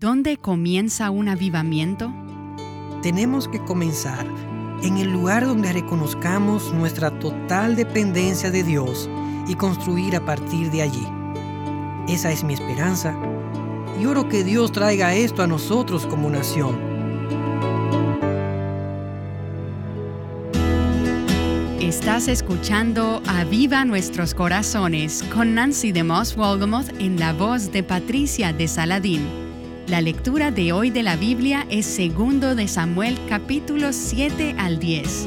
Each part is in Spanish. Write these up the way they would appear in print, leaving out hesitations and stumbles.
¿Dónde comienza un avivamiento? Tenemos que comenzar en el lugar donde reconozcamos nuestra total dependencia de Dios y construir a partir de allí. Esa es mi esperanza y oro que Dios traiga esto a nosotros como nación. Estás escuchando Aviva Nuestros Corazones con Nancy DeMoss Wolgemuth en la voz de Patricia de Saladín. La lectura de hoy de la Biblia es 2 de Samuel capítulos 7 al 10.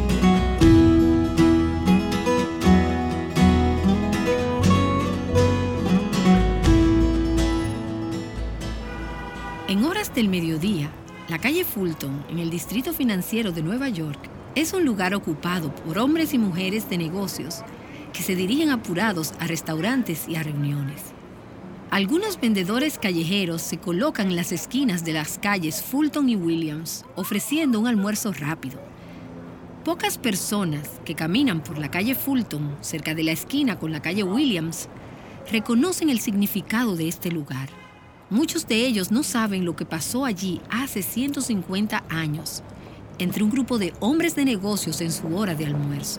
En horas del mediodía, la calle Fulton, en el distrito financiero de Nueva York, es un lugar ocupado por hombres y mujeres de negocios que se dirigen apurados a restaurantes y a reuniones. Algunos vendedores callejeros se colocan en las esquinas de las calles Fulton y Williams, ofreciendo un almuerzo rápido. Pocas personas que caminan por la calle Fulton, cerca de la esquina con la calle Williams, reconocen el significado de este lugar. Muchos de ellos no saben lo que pasó allí hace 150 años, entre un grupo de hombres de negocios en su hora de almuerzo.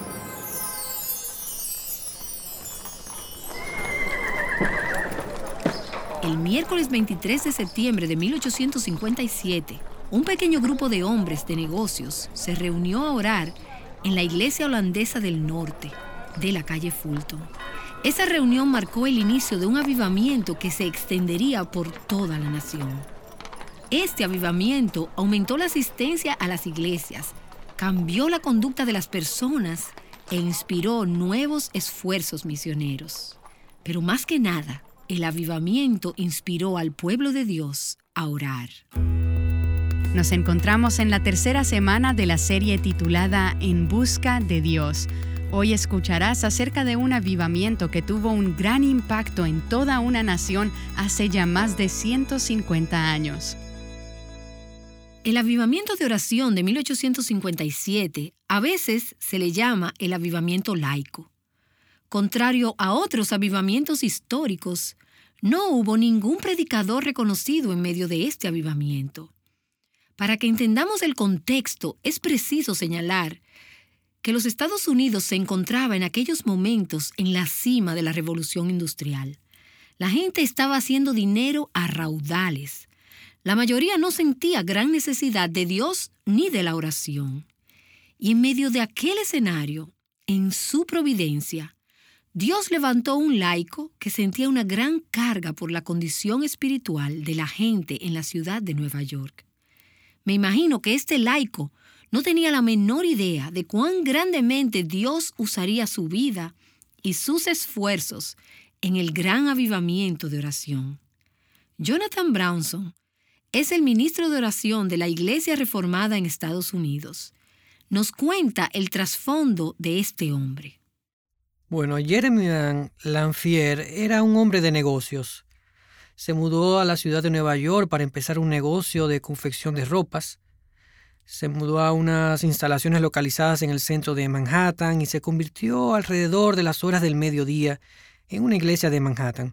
El miércoles 23 de septiembre de 1857, un pequeño grupo de hombres de negocios se reunió a orar en la iglesia holandesa del norte de la calle Fulton. Esa reunión marcó el inicio de un avivamiento que se extendería por toda la nación. Este avivamiento aumentó la asistencia a las iglesias, cambió la conducta de las personas e inspiró nuevos esfuerzos misioneros. Pero más que nada, el avivamiento inspiró al pueblo de Dios a orar. Nos encontramos en la tercera semana de la serie titulada En Busca de Dios. Hoy escucharás acerca de un avivamiento que tuvo un gran impacto en toda una nación hace ya más de 150 años. El avivamiento de oración de 1857 a veces se le llama el avivamiento laico. Contrario a otros avivamientos históricos, no hubo ningún predicador reconocido en medio de este avivamiento. Para que entendamos el contexto, es preciso señalar que los Estados Unidos se encontraba en aquellos momentos en la cima de la revolución industrial. La gente estaba haciendo dinero a raudales. La mayoría no sentía gran necesidad de Dios ni de la oración. Y en medio de aquel escenario, en su providencia, Dios levantó un laico que sentía una gran carga por la condición espiritual de la gente en la ciudad de Nueva York. Me imagino que este laico no tenía la menor idea de cuán grandemente Dios usaría su vida y sus esfuerzos en el gran avivamiento de oración. Jonathan Brownson es el ministro de oración de la Iglesia Reformada en Estados Unidos. Nos cuenta el trasfondo de este hombre. Bueno, Jeremy Lanphier era un hombre de negocios. Se mudó a la ciudad de Nueva York para empezar un negocio de confección de ropas. Se mudó a unas instalaciones localizadas en el centro de Manhattan y se convirtió alrededor de las horas del mediodía en una iglesia de Manhattan.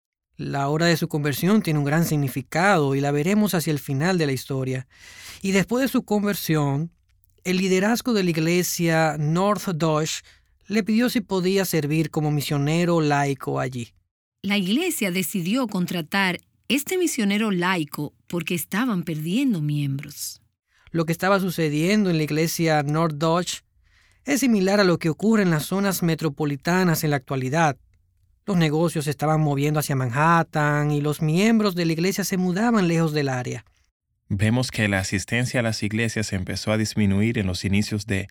La hora de su conversión tiene un gran significado y la veremos hacia el final de la historia. Y después de su conversión, el liderazgo de la iglesia North Dodge le pidió si podía servir como misionero laico allí. La iglesia decidió contratar este misionero laico porque estaban perdiendo miembros. Lo que estaba sucediendo en la iglesia North Dodge es similar a lo que ocurre en las zonas metropolitanas en la actualidad. Los negocios se estaban moviendo hacia Manhattan y los miembros de la iglesia se mudaban lejos del área. Vemos que la asistencia a las iglesias empezó a disminuir en los inicios de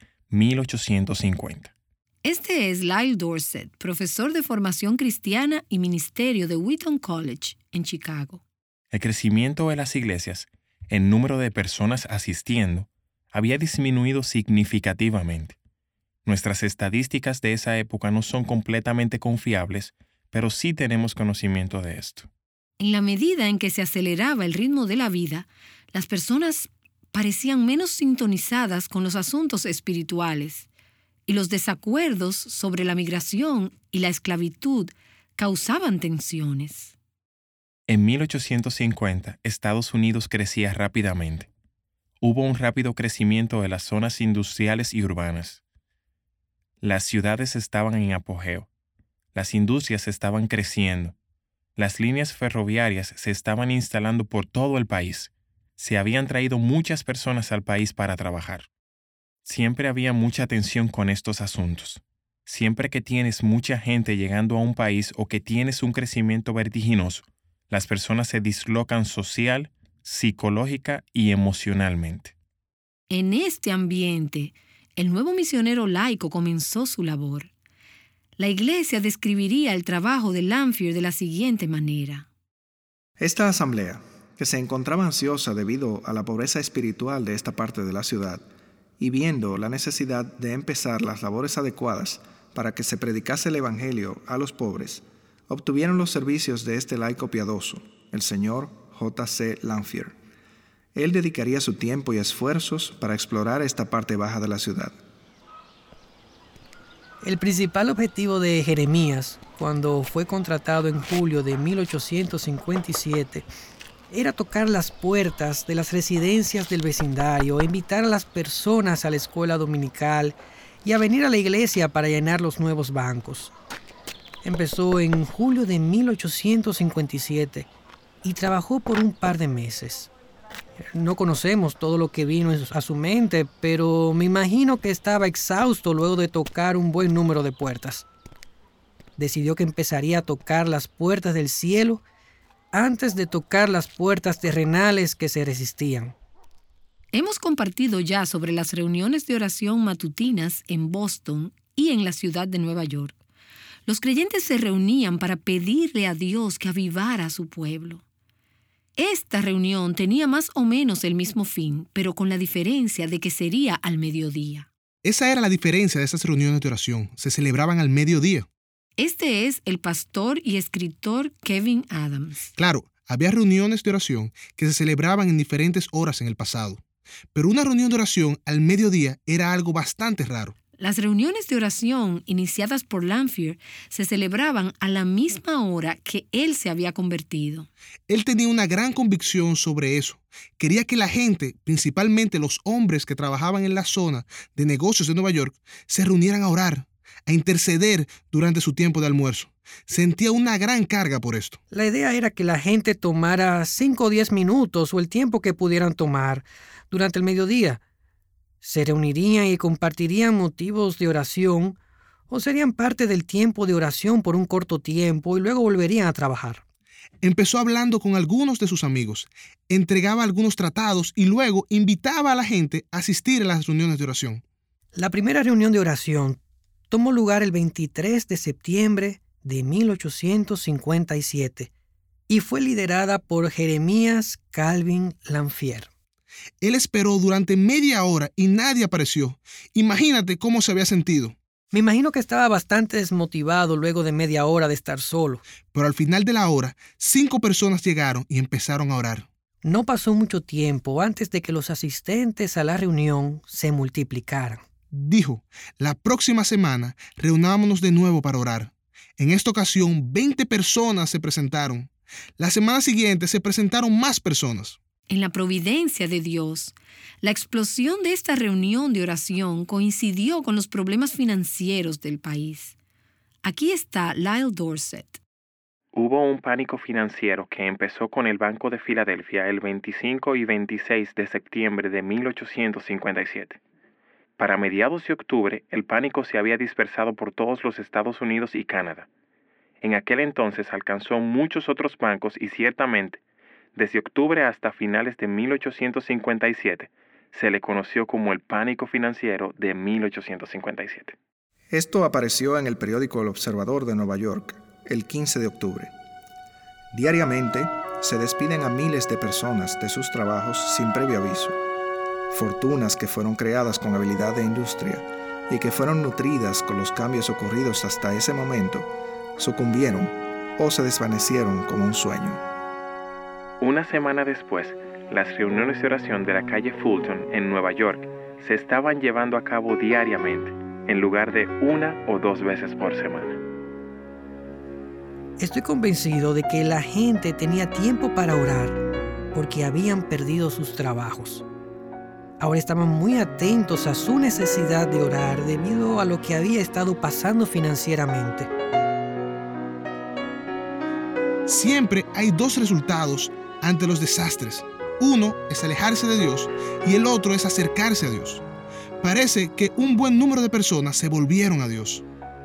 1850. Este es Lyle Dorsett, profesor de formación cristiana y ministerio de Wheaton College, en Chicago. El crecimiento de las iglesias, el número de personas asistiendo, había disminuido significativamente. Nuestras estadísticas de esa época no son completamente confiables, pero sí tenemos conocimiento de esto. En la medida en que se aceleraba el ritmo de la vida, las personas parecían menos sintonizadas con los asuntos espirituales, y los desacuerdos sobre la migración y la esclavitud causaban tensiones. En 1850, Estados Unidos crecía rápidamente. Hubo un rápido crecimiento de las zonas industriales y urbanas. Las ciudades estaban en apogeo. Las industrias estaban creciendo. Las líneas ferroviarias se estaban instalando por todo el país. Se habían traído muchas personas al país para trabajar. Siempre había mucha tensión con estos asuntos. Siempre que tienes mucha gente llegando a un país o que tienes un crecimiento vertiginoso, las personas se dislocan social, psicológica y emocionalmente. En este ambiente, el nuevo misionero laico comenzó su labor. La Iglesia describiría el trabajo de Lanphier de la siguiente manera. Esta asamblea, que se encontraba ansiosa debido a la pobreza espiritual de esta parte de la ciudad, y viendo la necesidad de empezar las labores adecuadas para que se predicase el Evangelio a los pobres, obtuvieron los servicios de este laico piadoso, el señor J.C. Lanphier. Él dedicaría su tiempo y esfuerzos para explorar esta parte baja de la ciudad. El principal objetivo de Jeremías, cuando fue contratado en julio de 1857, era tocar las puertas de las residencias del vecindario e invitar a las personas a la escuela dominical y a venir a la iglesia para llenar los nuevos bancos. Empezó en julio de 1857 y trabajó por un par de meses. No conocemos todo lo que vino a su mente, pero me imagino que estaba exhausto luego de tocar un buen número de puertas. Decidió que empezaría a tocar las puertas del cielo antes de tocar las puertas terrenales que se resistían. Hemos compartido ya sobre las reuniones de oración matutinas en Boston y en la ciudad de Nueva York. Los creyentes se reunían para pedirle a Dios que avivara a su pueblo. Esta reunión tenía más o menos el mismo fin, pero con la diferencia de que sería al mediodía. Esa era la diferencia de esas reuniones de oración. Se celebraban al mediodía. Este es el pastor y escritor Kevin Adams. Claro, había reuniones de oración que se celebraban en diferentes horas en el pasado, pero una reunión de oración al mediodía era algo bastante raro. Las reuniones de oración iniciadas por Lanphier se celebraban a la misma hora que él se había convertido. Él tenía una gran convicción sobre eso. Quería que la gente, principalmente los hombres que trabajaban en la zona de negocios de Nueva York, se reunieran a orar, a interceder durante su tiempo de almuerzo. Sentía una gran carga por esto. La idea era que la gente tomara 5 o 10 minutos o el tiempo que pudieran tomar durante el mediodía. Se reunirían y compartirían motivos de oración o serían parte del tiempo de oración por un corto tiempo y luego volverían a trabajar. Empezó hablando con algunos de sus amigos, entregaba algunos tratados y luego invitaba a la gente a asistir a las reuniones de oración. La primera reunión de oración tomó lugar el 23 de septiembre de 1857 y fue liderada por Jeremías Calvin Lanphier. Él esperó durante media hora y nadie apareció. Imagínate cómo se había sentido. Me imagino que estaba bastante desmotivado luego de media hora de estar solo. Pero al final de la hora, 5 personas llegaron y empezaron a orar. No pasó mucho tiempo antes de que los asistentes a la reunión se multiplicaran. Dijo, la próxima semana reunámonos de nuevo para orar. En esta ocasión, 20 personas se presentaron. La semana siguiente se presentaron más personas. En la providencia de Dios, la explosión de esta reunión de oración coincidió con los problemas financieros del país. Aquí está Lyle Dorset. Hubo un pánico financiero que empezó con el Banco de Filadelfia el 25 y 26 de septiembre de 1857. Para mediados de octubre, el pánico se había dispersado por todos los Estados Unidos y Canadá. En aquel entonces alcanzó muchos otros bancos y ciertamente, desde octubre hasta finales de 1857, se le conoció como el pánico financiero de 1857. Esto apareció en el periódico El Observador de Nueva York el 15 de octubre. Diariamente se despiden a miles de personas de sus trabajos sin previo aviso. Fortunas que fueron creadas con habilidad de industria y que fueron nutridas con los cambios ocurridos hasta ese momento, sucumbieron o se desvanecieron como un sueño. Una semana después, las reuniones de oración de la calle Fulton en Nueva York se estaban llevando a cabo diariamente, en lugar de 1 o 2 veces por semana. Estoy convencido de que la gente tenía tiempo para orar porque habían perdido sus trabajos. Ahora estaban muy atentos a su necesidad de orar debido a lo que había estado pasando financieramente. Siempre hay dos resultados ante los desastres. Uno es alejarse de Dios y el otro es acercarse a Dios. Parece que un buen número de personas se volvieron a Dios.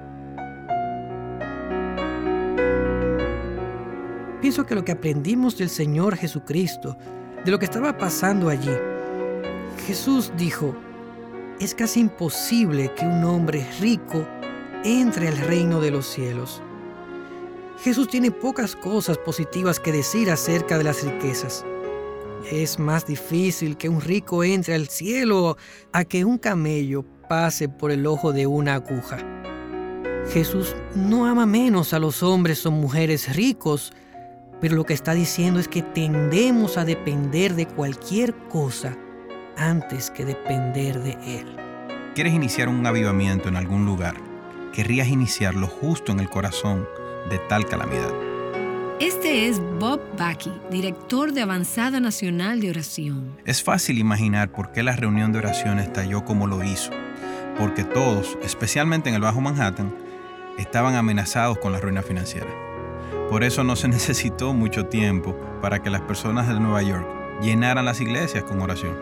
Pienso que lo que aprendimos del Señor Jesucristo, de lo que estaba pasando allí, Jesús dijo, es casi imposible que un hombre rico entre al reino de los cielos. Jesús tiene pocas cosas positivas que decir acerca de las riquezas. Es más difícil que un rico entre al cielo a que un camello pase por el ojo de una aguja. Jesús no ama menos a los hombres o mujeres ricos, pero lo que está diciendo es que tendemos a depender de cualquier cosa antes que depender de Él. ¿Quieres iniciar un avivamiento en algún lugar? ¿Querrías iniciarlo justo en el corazón de tal calamidad? Este es Bob Bucky, director de Avanzada Nacional de Oración. Es fácil imaginar por qué la reunión de oración estalló como lo hizo, porque todos, especialmente en el Bajo Manhattan, estaban amenazados con la ruina financiera. Por eso no se necesitó mucho tiempo para que las personas de Nueva York llenaran las iglesias con oración.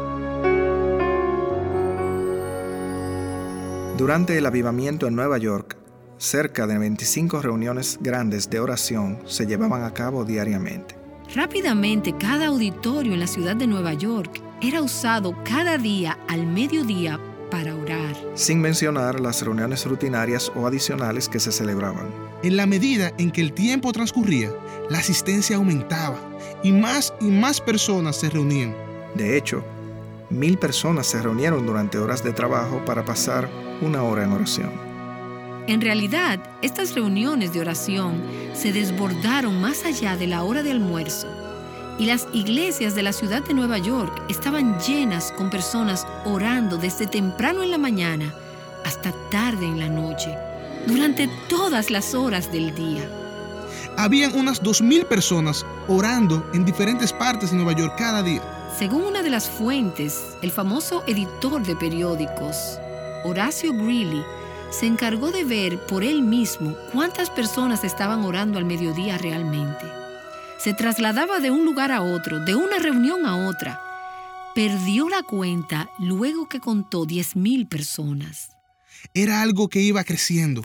Durante el avivamiento en Nueva York, cerca de 25 reuniones grandes de oración se llevaban a cabo diariamente. Rápidamente, cada auditorio en la ciudad de Nueva York era usado cada día al mediodía para orar. Sin mencionar las reuniones rutinarias o adicionales que se celebraban. En la medida en que el tiempo transcurría, la asistencia aumentaba y más personas se reunían. De hecho, 1,000 personas se reunieron durante horas de trabajo para pasar una hora en oración. En realidad, estas reuniones de oración se desbordaron más allá de la hora de almuerzo y las iglesias de la ciudad de Nueva York estaban llenas con personas orando desde temprano en la mañana hasta tarde en la noche, durante todas las horas del día. Habían unas 2,000 personas orando en diferentes partes de Nueva York cada día. Según una de las fuentes, el famoso editor de periódicos, Horacio Greeley, se encargó de ver por él mismo cuántas personas estaban orando al mediodía realmente. Se trasladaba de un lugar a otro, de una reunión a otra. Perdió la cuenta luego que contó 10,000 personas. Era algo que iba creciendo.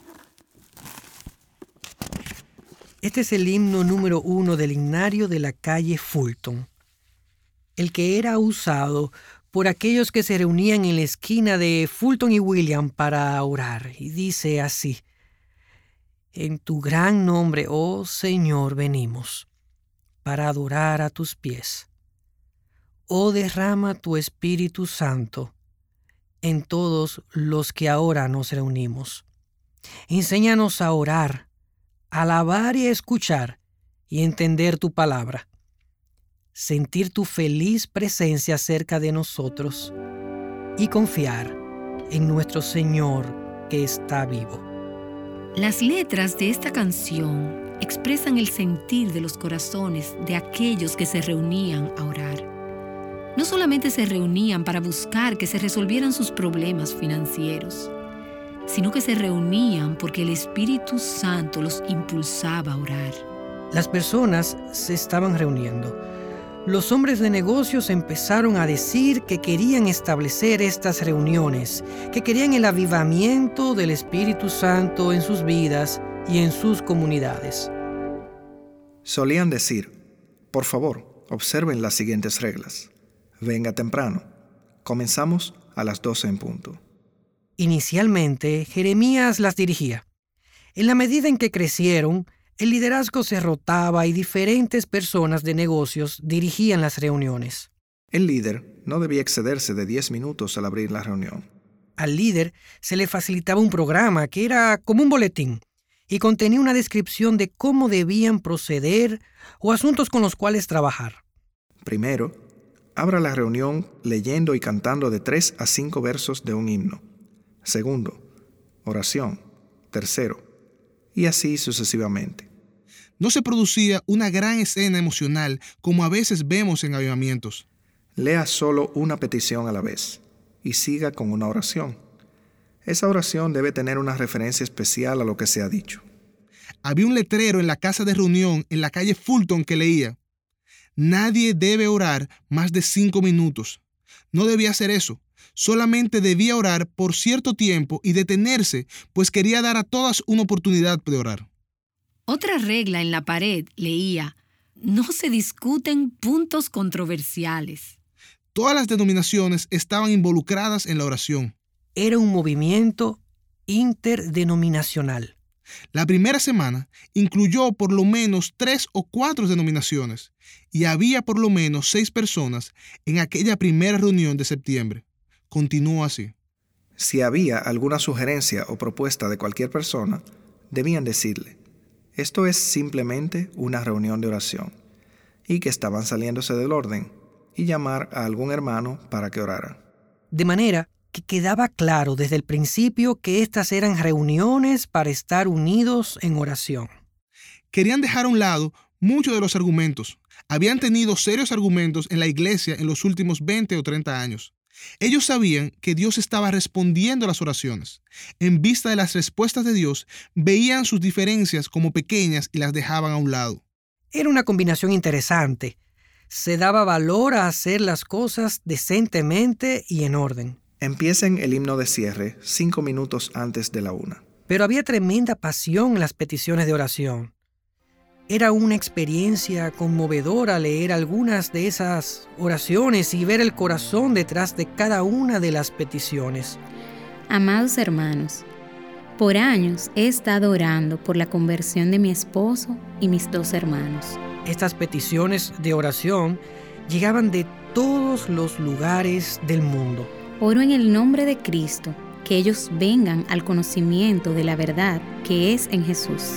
Este es el himno número 1 del himnario de la calle Fulton, el que era usado por aquellos que se reunían en la esquina de Fulton y William para orar. Y dice así: en tu gran nombre, oh Señor, venimos para adorar a tus pies. Oh, derrama tu Espíritu Santo en todos los que ahora nos reunimos. Enséñanos a orar, alabar y a escuchar y entender tu palabra. Sentir tu feliz presencia cerca de nosotros y confiar en nuestro Señor que está vivo. Las letras de esta canción expresan el sentir de los corazones de aquellos que se reunían a orar. No solamente se reunían para buscar que se resolvieran sus problemas financieros, sino que se reunían porque el Espíritu Santo los impulsaba a orar. Las personas se estaban reuniendo. Los hombres de negocios empezaron a decir que querían establecer estas reuniones, que querían el avivamiento del Espíritu Santo en sus vidas y en sus comunidades. Solían decir: por favor, observen las siguientes reglas. Venga temprano. Comenzamos a las 12 en punto. Inicialmente, Jeremías las dirigía. En la medida en que crecieron, el liderazgo se rotaba y diferentes personas de negocios dirigían las reuniones. El líder no debía excederse de 10 minutos al abrir la reunión. Al líder se le facilitaba un programa que era como un boletín y contenía una descripción de cómo debían proceder o asuntos con los cuales trabajar. Primero, abra la reunión leyendo y cantando de 3 a 5 versos de un himno. Segundo, oración. Tercero, y así sucesivamente. No se producía una gran escena emocional como a veces vemos en avivamientos. Lea solo una petición a la vez y siga con una oración. Esa oración debe tener una referencia especial a lo que se ha dicho. Había un letrero en la casa de reunión en la calle Fulton que leía: nadie debe orar más de 5 minutos. No debía hacer eso. Solamente debía orar por cierto tiempo y detenerse, pues quería dar a todas una oportunidad de orar. Otra regla en la pared leía: no se discuten puntos controversiales. Todas las denominaciones estaban involucradas en la oración. Era un movimiento interdenominacional. La primera semana incluyó por lo menos 3 o 4 denominaciones y había por lo menos 6 personas en aquella primera reunión de septiembre. Continuó así. Si había alguna sugerencia o propuesta de cualquier persona, debían decirle: esto es simplemente una reunión de oración, y que estaban saliéndose del orden, y llamar a algún hermano para que orara. De manera que quedaba claro desde el principio que estas eran reuniones para estar unidos en oración. Querían dejar a un lado muchos de los argumentos. Habían tenido serios argumentos en la iglesia en los últimos 20 o 30 años. Ellos sabían que Dios estaba respondiendo a las oraciones. En vista de las respuestas de Dios, veían sus diferencias como pequeñas y las dejaban a un lado. Era una combinación interesante. Se daba valor a hacer las cosas decentemente y en orden. Empiecen el himno de cierre 5 minutos antes de la 1. Pero había tremenda pasión en las peticiones de oración. Era una experiencia conmovedora leer algunas de esas oraciones y ver el corazón detrás de cada una de las peticiones. Amados hermanos, por años he estado orando por la conversión de mi esposo y mis 2 hermanos. Estas peticiones de oración llegaban de todos los lugares del mundo. Oro en el nombre de Cristo, que ellos vengan al conocimiento de la verdad que es en Jesús.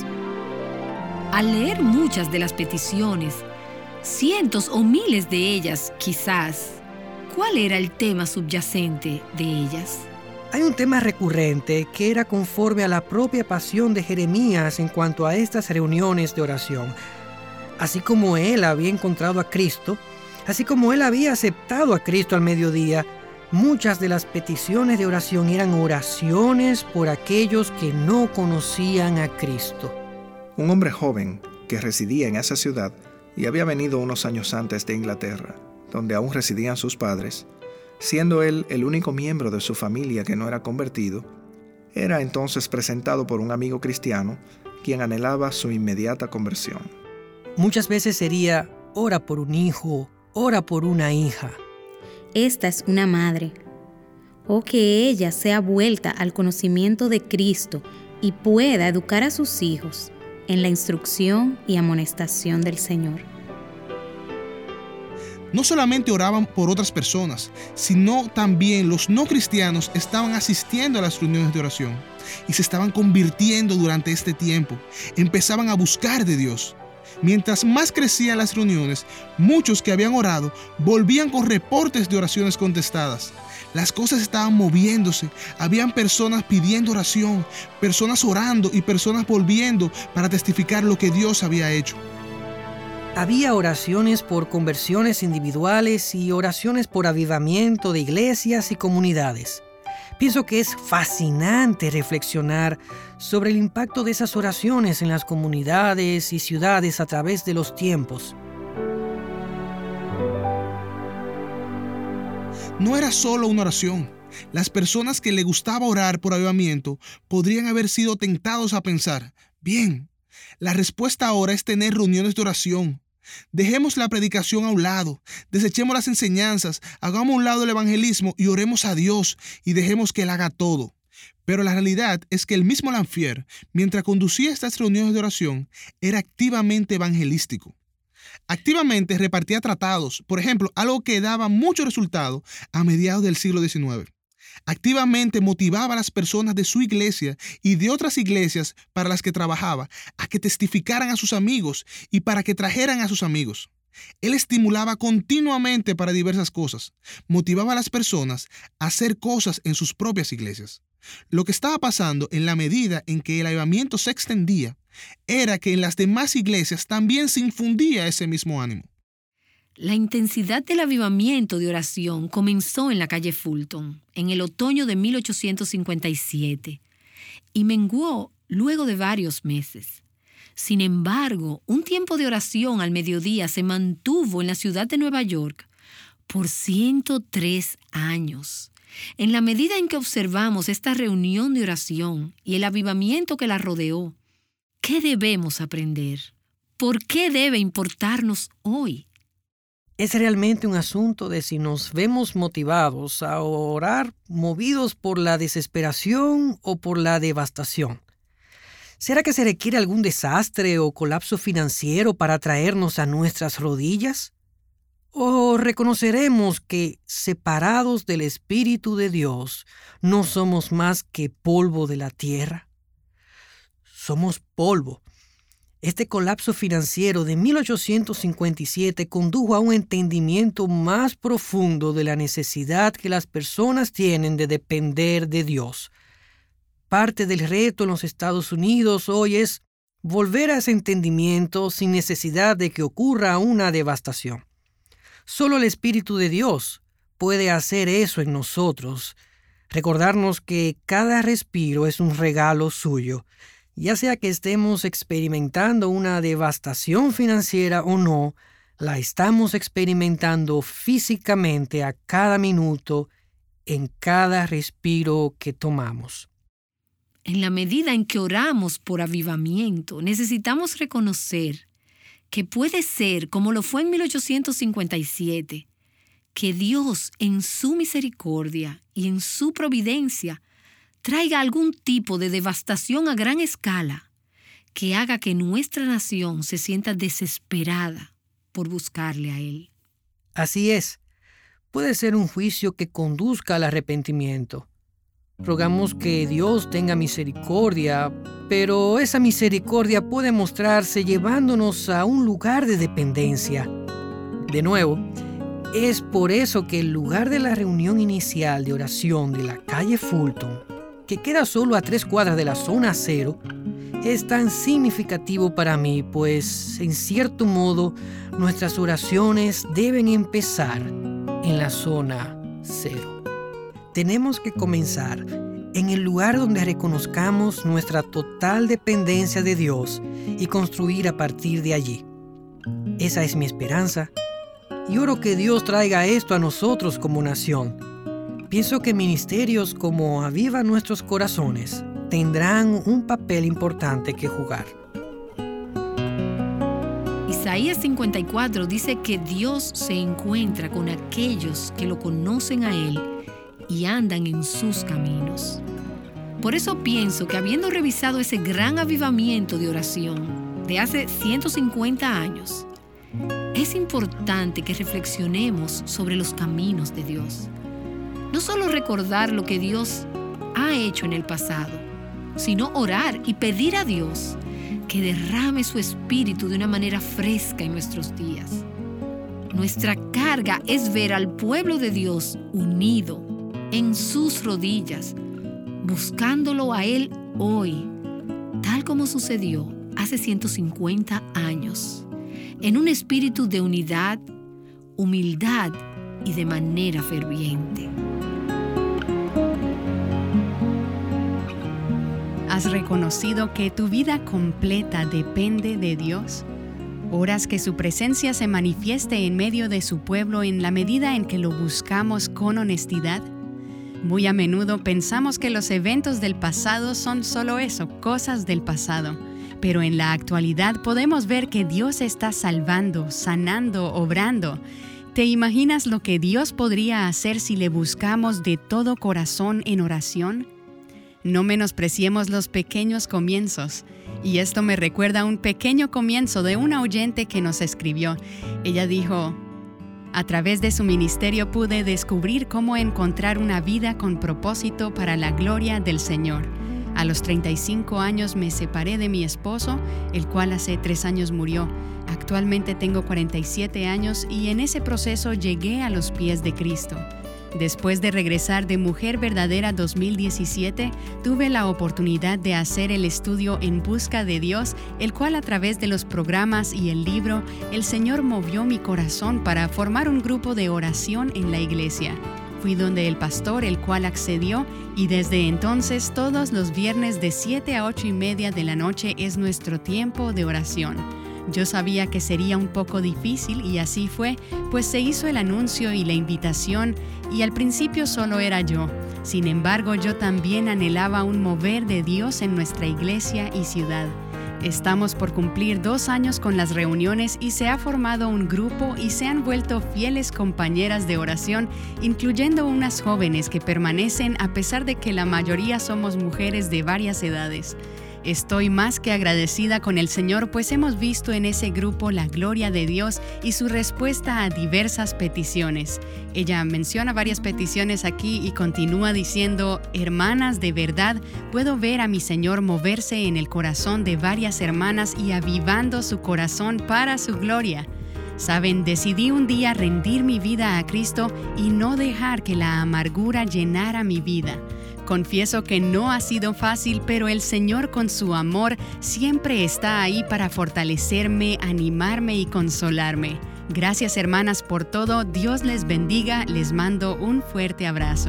Al leer muchas de las peticiones, cientos o miles de ellas quizás, ¿cuál era el tema subyacente de ellas? Hay un tema recurrente que era conforme a la propia pasión de Jeremías en cuanto a estas reuniones de oración. Así como él había encontrado a Cristo, así como él había aceptado a Cristo al mediodía, muchas de las peticiones de oración eran oraciones por aquellos que no conocían a Cristo. Un hombre joven que residía en esa ciudad y había venido unos años antes de Inglaterra, donde aún residían sus padres, siendo él el único miembro de su familia que no era convertido, era entonces presentado por un amigo cristiano quien anhelaba su inmediata conversión. Muchas veces sería: ora por un hijo, ora por una hija. Esta es una madre. O que ella sea vuelta al conocimiento de Cristo y pueda educar a sus hijos en la instrucción y amonestación del Señor. No solamente oraban por otras personas, sino también los no cristianos estaban asistiendo a las reuniones de oración y se estaban convirtiendo durante este tiempo. Empezaban a buscar de Dios. Mientras más crecían las reuniones, muchos que habían orado volvían con reportes de oraciones contestadas. Las cosas estaban moviéndose. Habían personas pidiendo oración, personas orando y personas volviendo para testificar lo que Dios había hecho. Había oraciones por conversiones individuales y oraciones por avivamiento de iglesias y comunidades. Pienso que es fascinante reflexionar sobre el impacto de esas oraciones en las comunidades y ciudades a través de los tiempos. No era solo una oración. Las personas que le gustaba orar por avivamiento podrían haber sido tentados a pensar: bien, la respuesta ahora es tener reuniones de oración. Dejemos la predicación a un lado, desechemos las enseñanzas, hagamos a un lado el evangelismo y oremos a Dios y dejemos que Él haga todo. Pero la realidad es que el mismo Lanphier, mientras conducía estas reuniones de oración, era activamente evangelístico. Activamente repartía tratados, por ejemplo, algo que daba mucho resultado a mediados del siglo XIX. Activamente motivaba a las personas de su iglesia y de otras iglesias para las que trabajaba a que testificaran a sus amigos y para que trajeran a sus amigos. Él estimulaba continuamente para diversas cosas. Motivaba a las personas a hacer cosas en sus propias iglesias. Lo que estaba pasando en la medida en que el avivamiento se extendía era que en las demás iglesias también se infundía ese mismo ánimo. La intensidad del avivamiento de oración comenzó en la calle Fulton, en el otoño de 1857, y menguó luego de varios meses. Sin embargo, un tiempo de oración al mediodía se mantuvo en la ciudad de Nueva York por 103 años. En la medida en que observamos esta reunión de oración y el avivamiento que la rodeó, ¿qué debemos aprender? ¿Por qué debe importarnos hoy? Es realmente un asunto de si nos vemos motivados a orar, movidos por la desesperación o por la devastación. ¿Será que se requiere algún desastre o colapso financiero para traernos a nuestras rodillas? ¿O reconoceremos que, separados del Espíritu de Dios, no somos más que polvo de la tierra? Somos polvo. Este colapso financiero de 1857 condujo a un entendimiento más profundo de la necesidad que las personas tienen de depender de Dios. Parte del reto en los Estados Unidos hoy es volver a ese entendimiento sin necesidad de que ocurra una devastación. Solo el Espíritu de Dios puede hacer eso en nosotros, recordarnos que cada respiro es un regalo suyo. Ya sea que estemos experimentando una devastación financiera o no, la estamos experimentando físicamente a cada minuto, en cada respiro que tomamos. En la medida en que oramos por avivamiento, necesitamos reconocer que puede ser, como lo fue en 1857, que Dios, en su misericordia y en su providencia, traiga algún tipo de devastación a gran escala que haga que nuestra nación se sienta desesperada por buscarle a Él. Así es. Puede ser un juicio que conduzca al arrepentimiento. Rogamos que Dios tenga misericordia, pero esa misericordia puede mostrarse llevándonos a un lugar de dependencia. De nuevo, es por eso que el lugar de la reunión inicial de oración de la calle Fulton, que queda solo a 3 cuadras de la zona 0, es tan significativo para mí, pues, en cierto modo, nuestras oraciones deben empezar en la zona 0. Tenemos que comenzar en el lugar donde reconozcamos nuestra total dependencia de Dios y construir a partir de allí. Esa es mi esperanza, y oro que Dios traiga esto a nosotros como nación. Pienso que ministerios como Aviva Nuestros Corazones tendrán un papel importante que jugar. Isaías 54 dice que Dios se encuentra con aquellos que lo conocen a Él y andan en sus caminos. Por eso pienso que habiendo revisado ese gran avivamiento de oración de hace 150 años, es importante que reflexionemos sobre los caminos de Dios. No solo recordar lo que Dios ha hecho en el pasado, sino orar y pedir a Dios que derrame su espíritu de una manera fresca en nuestros días. Nuestra carga es ver al pueblo de Dios unido en sus rodillas, buscándolo a Él hoy, tal como sucedió hace 150 años, en un espíritu de unidad, humildad y de manera ferviente. ¿Has reconocido que tu vida completa depende de Dios? ¿Oras que su presencia se manifieste en medio de su pueblo en la medida en que lo buscamos con honestidad? Muy a menudo pensamos que los eventos del pasado son solo eso, cosas del pasado. Pero en la actualidad podemos ver que Dios está salvando, sanando, obrando. ¿Te imaginas lo que Dios podría hacer si le buscamos de todo corazón en oración? No menospreciemos los pequeños comienzos. Y esto me recuerda a un pequeño comienzo de una oyente que nos escribió. Ella dijo: a través de su ministerio pude descubrir cómo encontrar una vida con propósito para la gloria del Señor. A los 35 años me separé de mi esposo, el cual hace 3 años murió. Actualmente tengo 47 años y en ese proceso llegué a los pies de Cristo. Después de regresar de Mujer Verdadera 2017, tuve la oportunidad de hacer el estudio En Busca de Dios, el cual a través de los programas y el libro, el Señor movió mi corazón para formar un grupo de oración en la iglesia. Fui donde el pastor, el cual accedió, y desde entonces todos los viernes de 7 a 8:30 de la noche es nuestro tiempo de oración. Yo sabía que sería un poco difícil y así fue, pues se hizo el anuncio y la invitación y al principio solo era yo. Sin embargo, yo también anhelaba un mover de Dios en nuestra iglesia y ciudad. Estamos por cumplir 2 años con las reuniones y se ha formado un grupo y se han vuelto fieles compañeras de oración, incluyendo unas jóvenes que permanecen a pesar de que la mayoría somos mujeres de varias edades. Estoy más que agradecida con el Señor, pues hemos visto en ese grupo la gloria de Dios y su respuesta a diversas peticiones. Ella menciona varias peticiones aquí y continúa diciendo: hermanas, de verdad, puedo ver a mi Señor moverse en el corazón de varias hermanas y avivando su corazón para su gloria. Saben, decidí un día rendir mi vida a Cristo y no dejar que la amargura llenara mi vida. Confieso que no ha sido fácil, pero el Señor con su amor siempre está ahí para fortalecerme, animarme y consolarme. Gracias, hermanas, por todo. Dios les bendiga. Les mando un fuerte abrazo.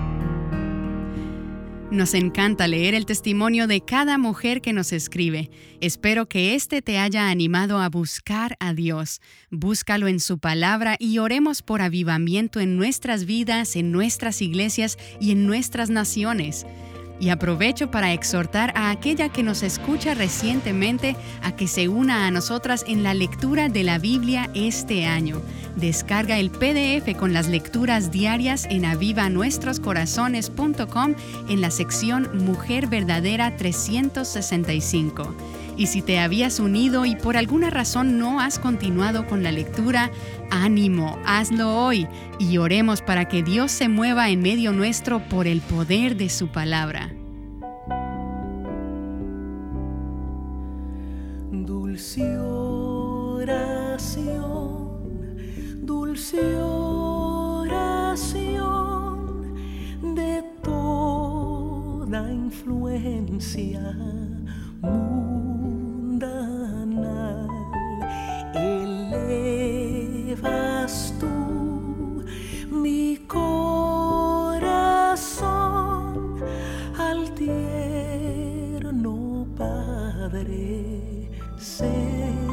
Nos encanta leer el testimonio de cada mujer que nos escribe. Espero que este te haya animado a buscar a Dios. Búscalo en su palabra y oremos por avivamiento en nuestras vidas, en nuestras iglesias y en nuestras naciones. Y aprovecho para exhortar a aquella que nos escucha recientemente a que se una a nosotras en la lectura de la Biblia este año. Descarga el PDF con las lecturas diarias en avivanuestroscorazones.com en la sección Mujer Verdadera 365. Y si te habías unido y por alguna razón no has continuado con la lectura, ánimo, hazlo hoy y oremos para que Dios se mueva en medio nuestro por el poder de su palabra. Dulce oración de toda influencia mundanal, elevas tú mi corazón al tierno Padre celestial.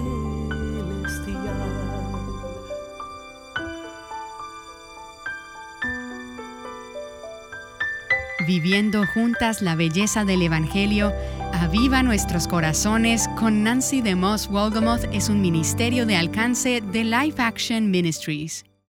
Viviendo juntas la belleza del Evangelio, Aviva Nuestros Corazones con Nancy DeMoss Wolgemuth es un ministerio de alcance de Life Action Ministries.